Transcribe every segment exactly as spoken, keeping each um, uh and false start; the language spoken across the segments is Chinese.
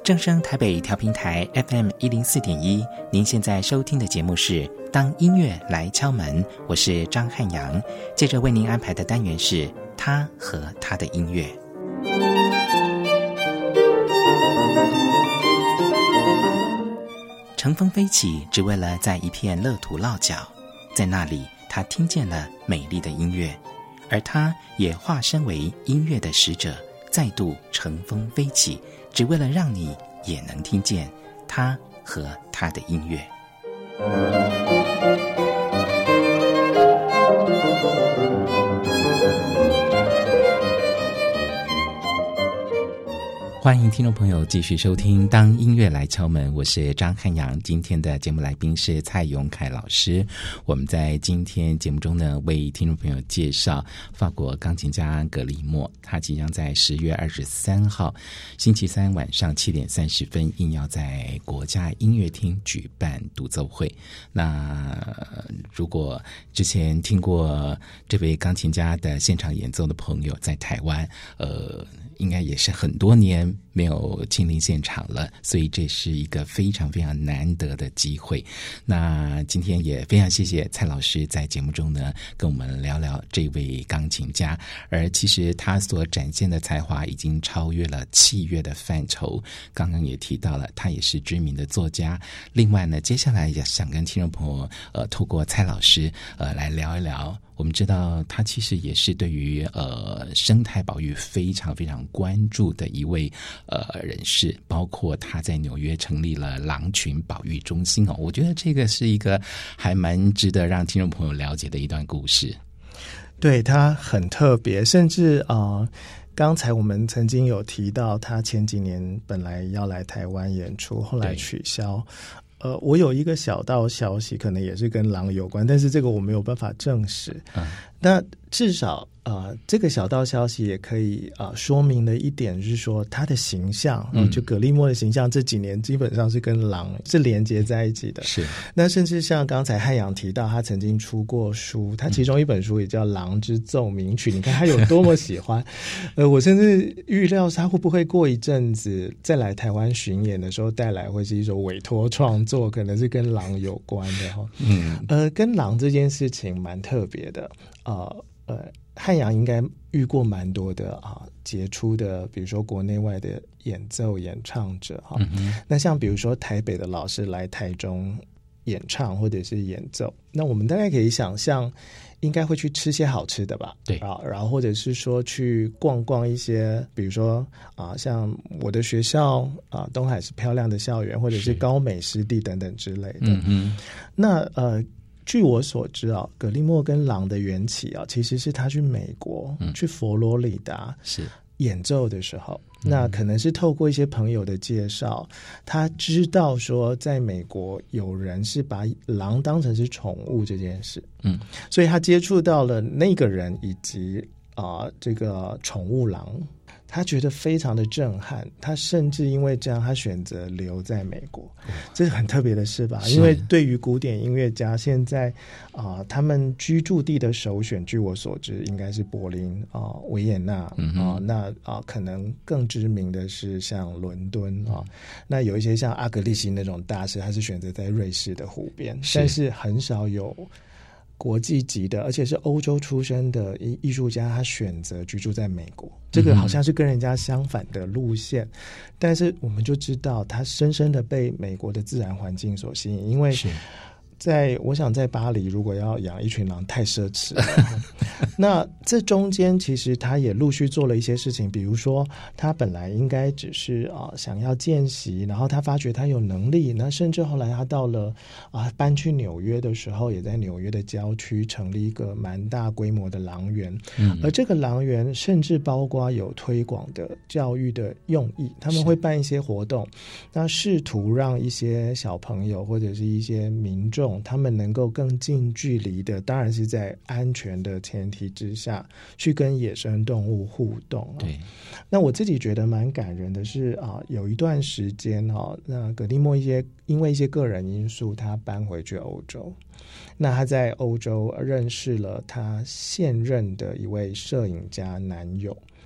正声台北调频台 F M 一零四点一，您现在收听的节目是《当音乐来敲门》，我是张汉阳。接着为您安排的单元是他和他的音乐。乘风飞起，只为了在一片乐土落脚，在那里他听见了美丽的音乐，而他也化身为音乐的使者，再度乘风飞起，只为了让你也能听见他和他的音乐。欢迎听众朋友继续收听当音乐来敲门，我是张汉阳。今天的节目来宾是蔡永凯老师。我们在今天节目中呢，为听众朋友介绍法国钢琴家格里莫，他即将在十月二十三号星期三晚上七点三十分应要在国家音乐厅举办独奏会。那如果之前听过这位钢琴家的现场演奏的朋友，在台湾呃应该也是很多年没有亲临现场了，所以这是一个非常非常难得的机会。那今天也非常谢谢蔡老师在节目中呢跟我们聊聊这位钢琴家，而其实他所展现的才华已经超越了器乐的范畴，刚刚也提到了他也是知名的作家。另外呢，接下来也想跟听众朋友呃透过蔡老师呃来聊一聊，我们知道他其实也是对于呃生态保育非常非常关注的一位呃人士，包括他在纽约成立了狼群保育中心哦。我觉得这个是一个还蛮值得让听众朋友了解的一段故事。 对，他很特别，甚至啊、呃，刚才我们曾经有提到，他前几年本来要来台湾演出，后来取消。呃，我有一个小道消息，可能也是跟狼有关，但是这个我没有办法证实。嗯，那至少呃，这个小道消息也可以啊、呃、说明了一点，是说他的形象，嗯，就格里莫的形象这几年基本上是跟狼是连接在一起的。是，那甚至像刚才汉阳提到，他曾经出过书，他其中一本书也叫《狼之奏鸣曲》，你看他有多么喜欢。呃，我甚至预料他会不会过一阵子再来台湾巡演的时候带来会是一首委托创作，可能是跟狼有关的哈。嗯，呃，跟狼这件事情蛮特别的，呃呃。汉阳应该遇过蛮多的啊杰出的，比如说国内外的演奏演唱者哈、嗯。那像比如说台北的老师来台中演唱或者是演奏，那我们大概可以想象，应该会去吃些好吃的吧？对啊，然后或者是说去逛逛一些，比如说啊，像我的学校啊，东海是漂亮的校园，或者是高美湿地等等之类的。嗯嗯，那呃。据我所知啊，格里莫跟狼的缘起啊，其实是他去美国、嗯、去佛罗里达是演奏的时候、嗯，那可能是透过一些朋友的介绍，他知道说在美国有人是把狼当成是宠物这件事，嗯，所以他接触到了那个人以及啊、呃、这个宠物狼。他觉得非常的震撼，他甚至因为这样他选择留在美国，这是很特别的事吧？因为对于古典音乐家现在啊、呃，他们居住地的首选据我所知应该是柏林啊、呃、维也纳啊、嗯呃、那啊、呃、可能更知名的是像伦敦啊、呃、那有一些像阿格利西那种大师他是选择在瑞士的湖边，但是很少有国际级的，而且是欧洲出身的艺艺术家，他选择居住在美国，这个好像是跟人家相反的路线、嗯、但是我们就知道他深深的被美国的自然环境所吸引，因为在我想在巴黎如果要养一群狼太奢侈了那这中间其实他也陆续做了一些事情，比如说他本来应该只是啊、呃、想要见习，然后他发觉他有能力，那甚至后来他到了啊搬去纽约的时候，也在纽约的郊区成立一个蛮大规模的狼园、嗯、而这个狼园甚至包括有推广的教育的用意，他们会办一些活动，那试图让一些小朋友或者是一些民众他们能够更近距离的，当然是在安全的前提之下去跟野生动物互动、啊、对，那我自己觉得蛮感人的是啊，有一段时间啊，那格里莫一些因为一些个人因素他搬回去欧洲，那他在欧洲认识了他现任的一位摄影家男友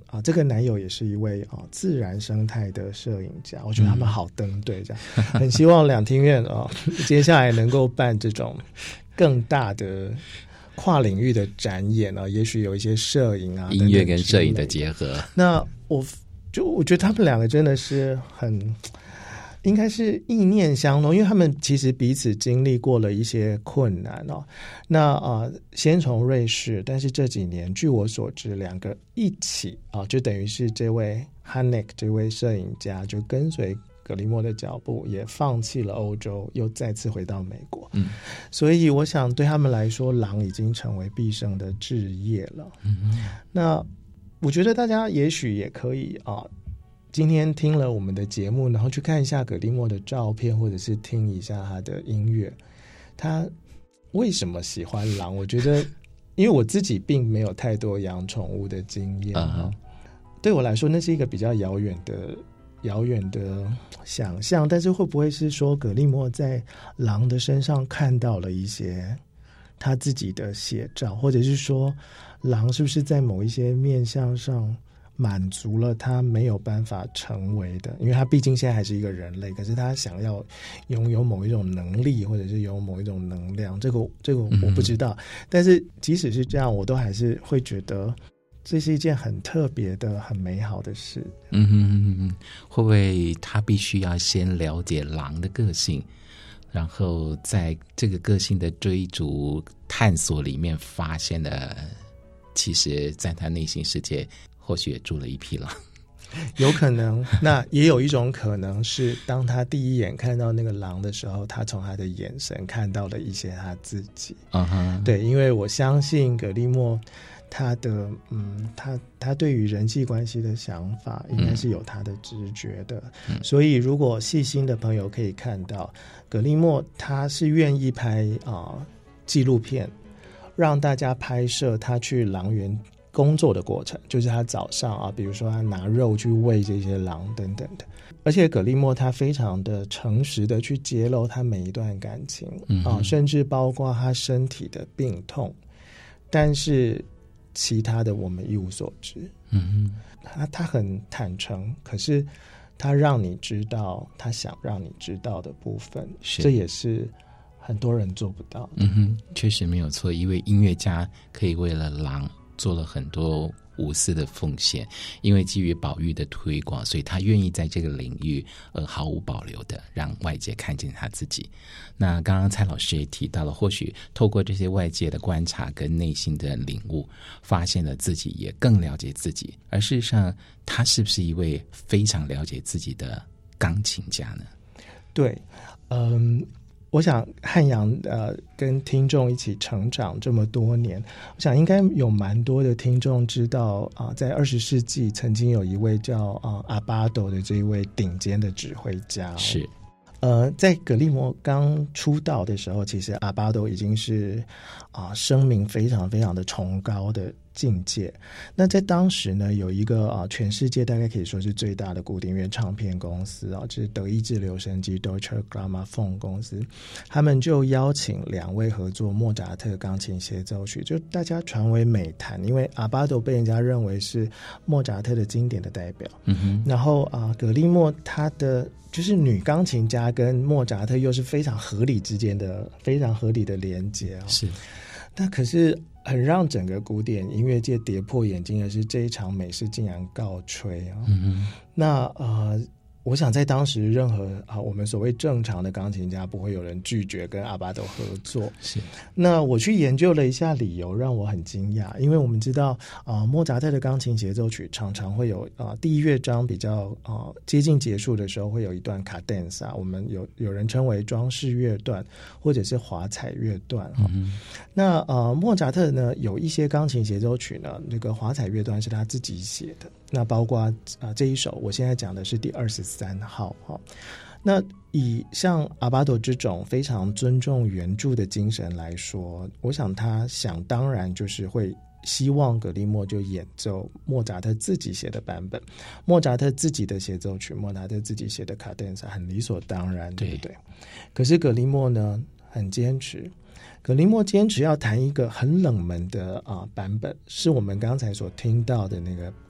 啊，这个男友也是一位啊自然生态的摄影家，我觉得他们好登对，这样、嗯、很希望两厅院啊接下来能够办这种更大的跨领域的展演啊，也许有一些摄影啊、 音乐跟摄影的结合。 那我就我觉得他们两个真的是很。应该是意念相同，因为他们其实彼此经历过了一些困难哦。那啊、呃，先从瑞士，但是这几年据我所知，两个一起啊、呃，就等于是这位 Hanek 这位摄影家就跟随格里莫的脚步，也放弃了欧洲，又再次回到美国。嗯，所以我想对他们来说，狼已经成为毕生的志业了。嗯，那我觉得大家也许也可以啊。今天听了我们的节目，然后去看一下葛利莫的照片，或者是听一下他的音乐。他为什么喜欢狼？我觉得，因为我自己并没有太多养宠物的经验、uh-huh. 对我来说，那是一个比较遥远的、遥远的想象。但是会不会是说，葛利莫在狼的身上看到了一些他自己的写照，或者是说，狼是不是在某一些面向上？满足了他没有办法成为的，因为他毕竟现在还是一个人类，可是他想要拥有某一种能力，或者是有某一种能量，这个这个我不知道、嗯、但是即使是这样，我都还是会觉得这是一件很特别的很美好的事。 嗯哼哼，会不会他必须要先了解狼的个性，然后在这个个性的追逐探索里面发现了其实在他内心世界或许也住了一匹狼， 有可能。那也有一种可能是，当他第一眼看到那个狼的时候，他从他的眼神看到了一些他自己。嗯哼，对，因为我相信葛利莫他的嗯，他他对于人际关系的想法，应该是有他的直觉的。嗯、所以，如果细心的朋友可以看到，葛利莫他是愿意拍啊、呃、纪录片，让大家拍摄他去狼园工作的过程，就是他早上啊，比如说他拿肉去喂这些狼等等的。而且葛利莫他非常的诚实的去揭露他每一段感情、嗯、啊，甚至包括他身体的病痛，但是其他的我们一无所知。嗯，他他很坦诚，可是他让你知道他想让你知道的部分，这也是很多人做不到的。 嗯哼，确实没有错，因为音乐家可以为了狼做了很多无私的奉献，因为基于保育的推广，所以他愿意在这个领域呃毫无保留的让外界看见他自己。那刚刚蔡老师也提到了，或许透过这些外界的观察跟内心的领悟，发现了自己也更了解自己，而事实上他是不是一位非常了解自己的钢琴家呢？ 对，嗯，我想汉阳呃跟听众一起成长这么多年，我想应该有蛮多的听众知道啊、呃，在二十世纪曾经有一位叫啊、呃、阿巴多的这一位顶尖的指挥家、哦、 是。 呃，在葛利莫刚出道的时候，其实阿巴多已经是啊、呃、声名非常非常的崇高的境界。那在当时呢，有一个啊、呃、全世界大概可以说是最大的古典乐唱片公司啊，就是德意志留声机 Deutsche Grammophon 公司，他们就邀请两位合作莫扎特钢琴协奏曲，就大家传为美谈，因为阿巴多被人家认为是莫扎特的经典的代表。嗯哼，然后啊、呃，葛利莫他的就是女钢琴家跟莫扎特又是非常合理之间的非常合理的连结、哦、是。那可是很让整个古典音乐界跌破眼镜的是，这一场美事竟然告吹啊、哦！嗯、那呃，我想在当时任何啊我们所谓正常的钢琴家不会有人拒绝跟阿巴多合作。是。那我去研究了一下理由，让我很惊讶，因为我们知道啊、呃，莫扎特的钢琴协奏曲常常会有啊、呃、第一乐章比较啊、呃、接近结束的时候会有一段卡denza，我们有有人称为装饰乐段或者是华彩乐段哈、哦嗯。那呃莫扎特呢有一些钢琴协奏曲呢，那个华彩乐段是他自己写的，那包括啊、呃、这一首我现在讲的是第二十三号哈、哦。那以像阿巴多这种非常尊重原著的精神来说，我想他想当然就是会希望葛利莫就演奏莫扎特自己写的版本，莫扎特自己的协奏曲，莫扎特自己写的卡denza，很理所当然，对不对？可是葛利莫呢很坚持，葛利莫坚持要弹一个很冷门的啊、呃、版本，是我们刚才所听到的那个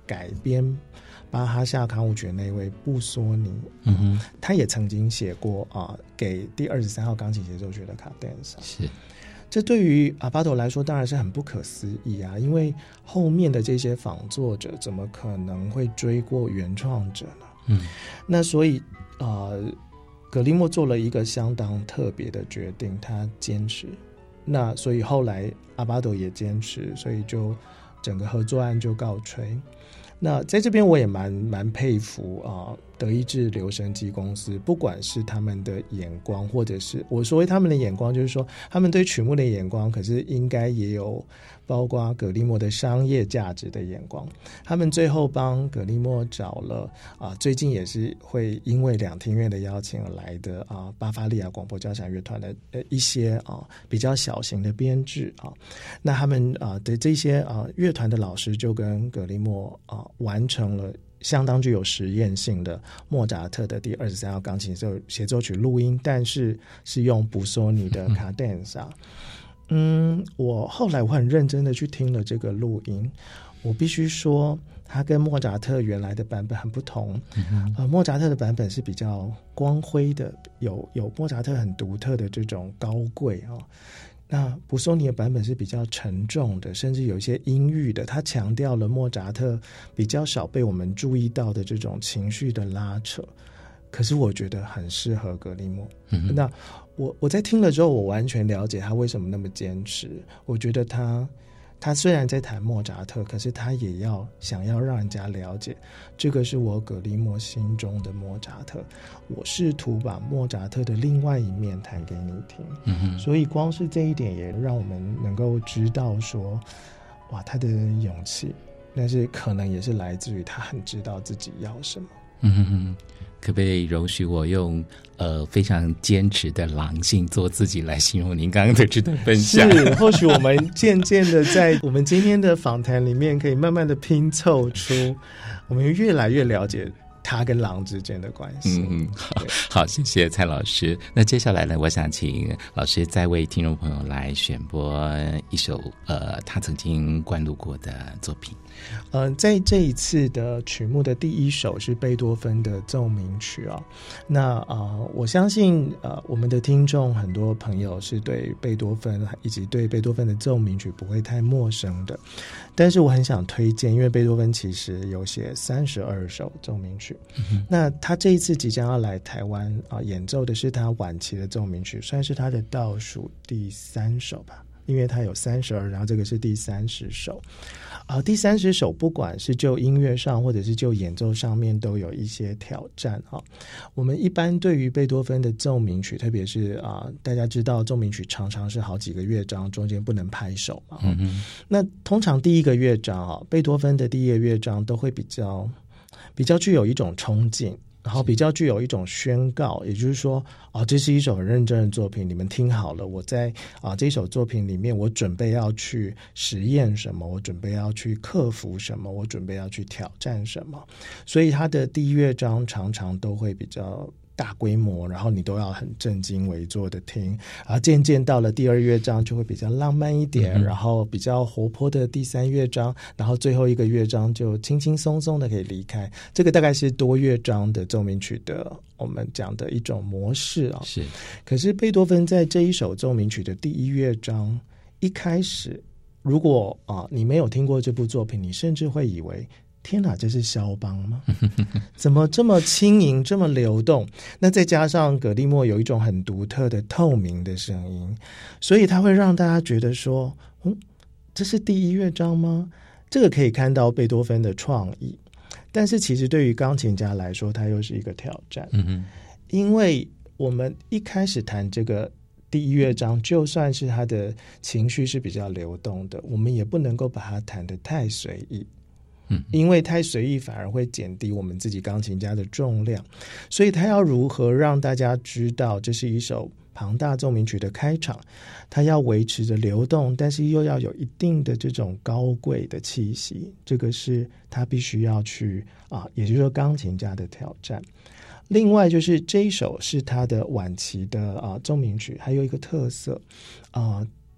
改编巴哈夏康舞曲那位布索尼， 嗯哼， 他也曾经写过啊、呃、给第二十三号钢琴协奏曲的卡顿萨。 是， 这对于阿巴朵来说当然是很不可思议啊，因为后面的这些仿作者怎么可能会追过原创者呢？ 嗯， 那所以呃，格利莫做了一个相当特别的决定，他坚持。那所以后来阿巴朵也坚持，所以就整个合作案就告吹。那在这边我也蛮蛮佩服啊、呃，德意志留声机公司，不管是他们的眼光，或者是我所谓他们的眼光，就是说他们对曲目的眼光，可是应该也有包括葛利莫的商业价值的眼光。他们最后帮葛利莫找了啊、呃，最近也是会因为两厅院的邀请而来的啊、呃，巴伐利亚广播交响乐团的呃一些啊、呃、比较小型的编制啊。那他们啊、呃、的这些啊、呃、乐团的老师就跟葛利莫啊、呃、完成了相当具有实验性的莫扎特的第二十三号钢琴协奏曲录音，但是是用布索尼的卡顿萨。嗯，我后来我很认真的去听了这个录音，我必须说它跟莫扎特原来的版本很不同。嗯、呃，莫扎特的版本是比较光辉的，有有莫扎特很独特的这种高贵啊、哦。那布索尼的版本是比较沉重的，甚至有一些阴郁的，他强调了莫扎特比较少被我们注意到的这种情绪的拉扯，可是我觉得很适合格利莫。嗯、那我我在听了之后，我完全了解他为什么那么坚持。我觉得他他虽然在弹莫扎特，可是他也要想要让人家了解，这个是我格利莫心中的莫扎特。我试图把莫扎特的另外一面弹给你听。嗯哼，所以光是这一点也让我们能够知道说，哇，他的勇气，但是可能也是来自于他很知道自己要什么。 嗯哼，可不可以容许我用呃非常坚持的狼性做自己来形容您刚刚的这段分享？ 是，或许我们渐渐的在我们今天的访谈里面，可以慢慢的拼凑出，我们越来越了解他跟狼之间的关系。 嗯，好，好，谢谢蔡老师。那接下来呢，我想请老师再为听众朋友来选播一首呃他曾经灌录过的作品。 嗯、呃，在这一次的曲目的第一首是贝多芬的奏鸣曲啊。那啊、呃，我相信呃，我们的听众很多朋友是对贝多芬以及对贝多芬的奏鸣曲不会太陌生的，但是我很想推荐，因为贝多芬其实有写三十二首奏鸣曲。嗯、那他这一次即将要来台湾啊、呃，演奏的是他晚期的奏鸣曲，算是他的倒数第三首吧。因为它有三十二，然后这个是第三十首，啊、呃，第三十首不管是就音乐上或者是就演奏上面都有一些挑战啊。我们一般对于贝多芬的奏鸣曲，特别是啊、呃，大家知道奏鸣曲常常是好几个乐章，中间不能拍手嘛。嗯嗯。那通常第一个乐章啊，贝多芬的第一个乐章都会比较比较具有一种冲劲。然后比较具有一种宣告，也就是说啊，这是一首很认真的作品，你们听好了，我在啊这首作品里面，我准备要去实验什么，我准备要去克服什么，我准备要去挑战什么，所以它的第一乐章常常都会比较大规模，然后你都要很正襟危坐的听，然后渐渐到了第二乐章就会比较浪漫一点、嗯、然后比较活泼的第三乐章，然后最后一个乐章就轻轻松松的可以离开。这个大概是多乐章的奏鸣曲的我们讲的一种模式啊。 是， 可是贝多芬在这一首奏鸣曲的第一乐章一开始，如果啊你没有听过这部作品，你甚至会以为天哪，这是肖邦吗？怎么这么轻盈，这么流动？那再加上葛利莫有一种很独特的透明的声音，所以它会让大家觉得说，嗯，这是第一乐章吗？这个可以看到贝多芬的创意，但是其实对于钢琴家来说，它又是一个挑战。嗯哼，因为我们一开始弹这个第一乐章，就算是他的情绪是比较流动的，我们也不能够把它弹得太随意。因为太随意反而会减低我们自己钢琴家的重量，所以他要如何让大家知道这是一首庞大奏鸣曲的开场，他要维持着流动，但是又要有一定的这种高贵的气息，这个是他必须要去啊，也就是说钢琴家的挑战。另外就是这一首是他的晚期的啊奏鸣曲，还有一个特色啊。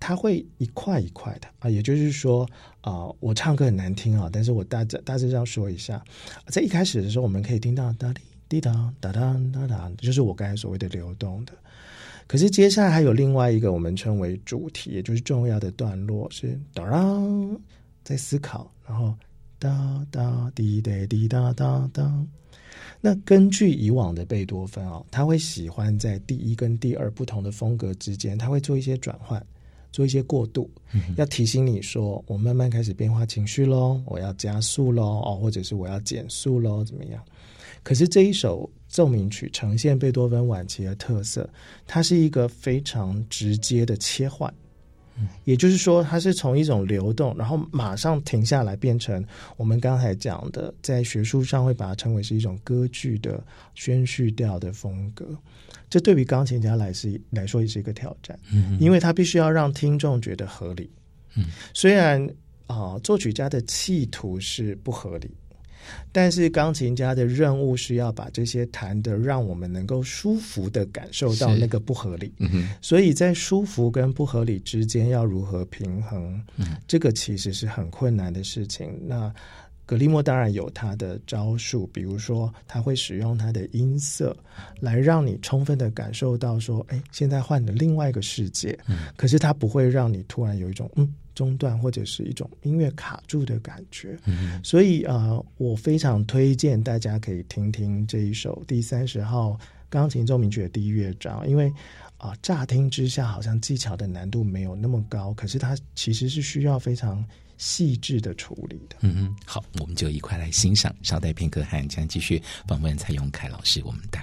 它会一块一块的啊，也就是说啊、呃，我唱歌很难听啊，但是我大致大致上说一下，在一开始的时候，我们可以听到哒哩滴答哒哒哒哒，就是我刚才所谓的流动的。可是接下来还有另外一个我们称为主题，也就是重要的段落是哒啦，在思考，然后哒哒滴答滴答哒哒。那根据以往的贝多芬哦，他会喜欢在第一跟第二不同的风格之间，他会做一些转换，做一些过渡，嗯、要提醒你说，我慢慢开始变化情绪咯，我要加速咯，哦，或者是我要减速咯，怎么样？可是这一首奏鸣曲呈现贝多芬晚期的特色，它是一个非常直接的切换，嗯、也就是说它是从一种流动然后马上停下来，变成我们刚才讲的在学术上会把它称为是一种歌剧的宣叙调的风格。这对于钢琴家来是来说也是一个挑战，嗯、因为他必须要让听众觉得合理，嗯、虽然啊、呃，作曲家的企图是不合理，但是钢琴家的任务是要把这些弹的让我们能够舒服的感受到那个不合理，嗯、所以在舒服跟不合理之间要如何平衡，嗯、这个其实是很困难的事情。那格利莫当然有他的招数，比如说他会使用他的音色来让你充分的感受到说，哎，现在换了另外一个世界，嗯、可是他不会让你突然有一种嗯中断或者是一种音乐卡住的感觉，嗯、所以呃，我非常推荐大家可以听听这一首第三十号钢琴奏鸣曲的第一乐章，因为啊、呃，乍听之下好像技巧的难度没有那么高，可是它其实是需要非常细致的处理的。 嗯，好，我们就一块来欣赏。稍待片刻，还将继续访问蔡永凯老师，我们待